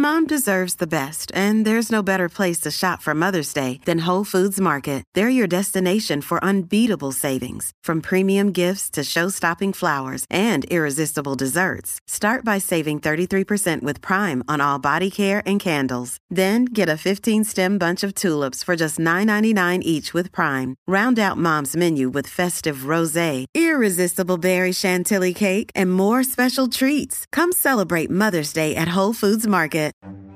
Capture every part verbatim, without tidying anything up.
Mom deserves the best, and there's no better place to shop for Mother's Day than Whole Foods Market. They're your destination for unbeatable savings, from premium gifts to show-stopping flowers and irresistible desserts. Start by saving thirty-three percent with Prime on all body care and candles. Then get a fifteen-stem bunch of tulips for just nine ninety-nine each with Prime. Round out Mom's menu with festive rosé, irresistible berry chantilly cake, and more special treats. Come celebrate Mother's Day at Whole Foods Market.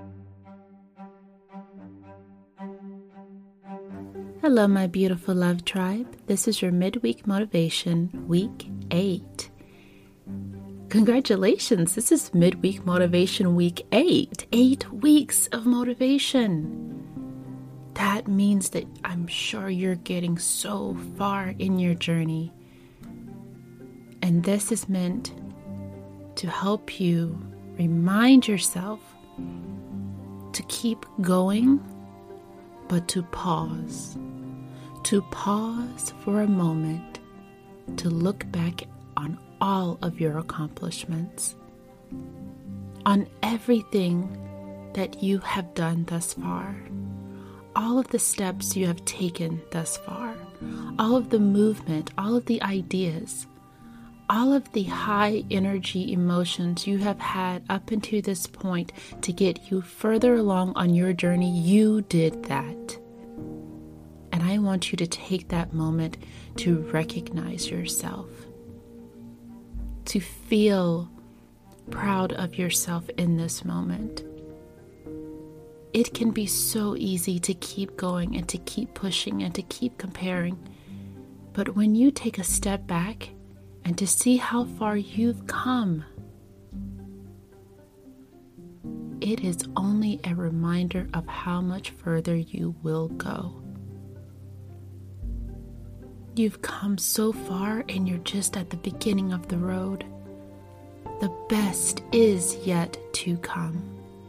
Hello, my beautiful love tribe. This is your midweek motivation, week eight. Congratulations, this is midweek motivation, week eight. Eight weeks of motivation. That means that I'm sure you're getting so far in your journey. And this is meant to help you remind yourself to keep going, but to pause. To pause for a moment to look back on all of your accomplishments, on everything that you have done thus far, all of the steps you have taken thus far, all of the movement, all of the ideas, all of the high energy emotions you have had up until this point to get you further along on your journey. You did that. And I want you to take that moment to recognize yourself, to feel proud of yourself in this moment. It can be so easy to keep going and to keep pushing and to keep comparing. But when you take a step back and to see how far you've come, it is only a reminder of how much further you will go. You've come so far and you're just at the beginning of the road. The best is yet to come.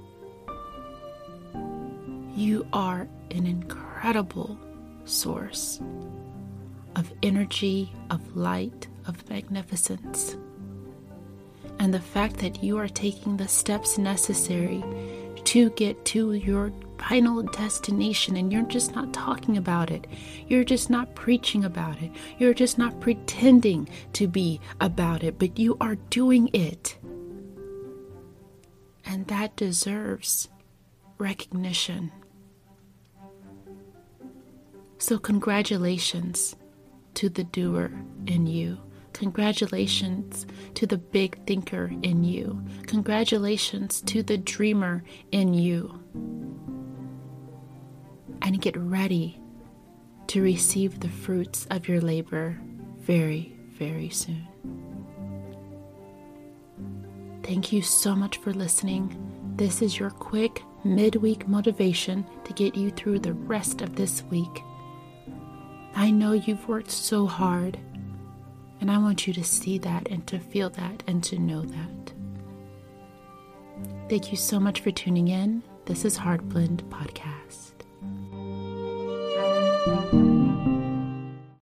You are an incredible source of energy, of light, of magnificence. And the fact that you are taking the steps necessary to get to your final destination, and you're just not talking about it, you're just not preaching about it, you're just not pretending to be about it, but you are doing it. And that deserves recognition. So congratulations to the doer in you. Congratulations to the big thinker in you. Congratulations to the dreamer in you. And get ready to receive the fruits of your labor very, very soon. Thank you so much for listening. This is your quick midweek motivation to get you through the rest of this week. I know you've worked so hard, and I want you to see that and to feel that and to know that. Thank you so much for tuning in. This is Heartblend Podcast.